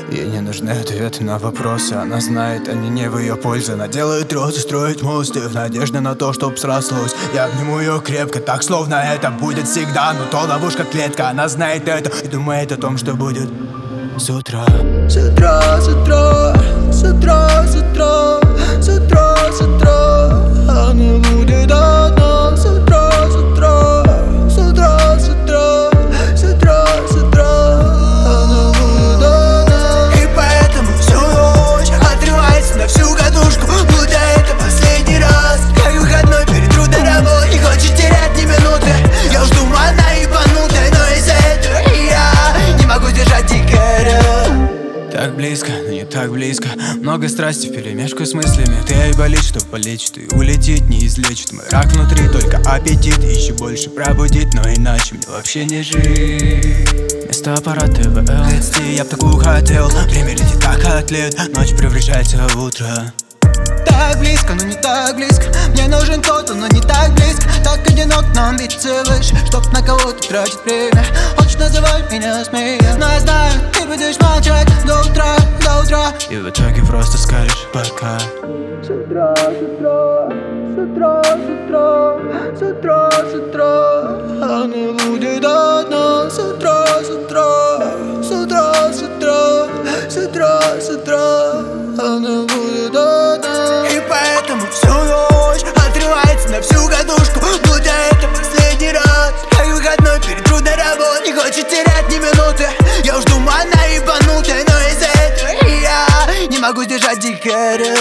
Ей не нужны ответы на вопросы. Она знает, они не в ее пользу. Она делает розы, строит мосты в надежде на то, чтоб срослось. Я обниму ее крепко, так словно это будет всегда. Но то ловушка клетка, она знает это и думает о том, что будет с утра. С утра, с утра, с утра, с утра, с утра, с утра. Она будет одна. С утра, с утра, с утра, с утра, с утра, с утра. Она будет одна. И поэтому всю ночь отрывается на всю катушку, будто это последний раз. Как выходной перед трудной работой, не хочет терять ни минуты. Я жду, она ебанутая, но из-за этого я не могу держать дикаря. Так близко, но не так близко. Много страсти вперемешку с мыслями. Ты ей болит, что полечит и улетит, не излечит. Мой рак внутри, только аппетит еще больше пробудит. Но иначе мне вообще не жить. Вместо аппарата ТВЛ я б такую хотел. Время летит как атлет, ночь превращается в утро. Так близко, но не так близко. Мне нужен кто-то, но не так близко. Так одинок, но амбиции выше, чтоб на кого-то тратить время. Хочешь называть меня смеясь, но я знаю, ты будешь молчать до утра, до утра. И в итоге просто скажешь пока. С утра, с утра, с утра, с утра, с утра, с утра. Она будет одна. С утра, с утра, с утра, с утра, с утра, с утра. Она будет одна. И поэтому всю ночь отрывается на всю катушку, будто это последний раз. Как выходной перед трудной работой, не хочет терять ни минуты. Я жду, она ебанутая, но из-за этого я не могу сдержать дикаря.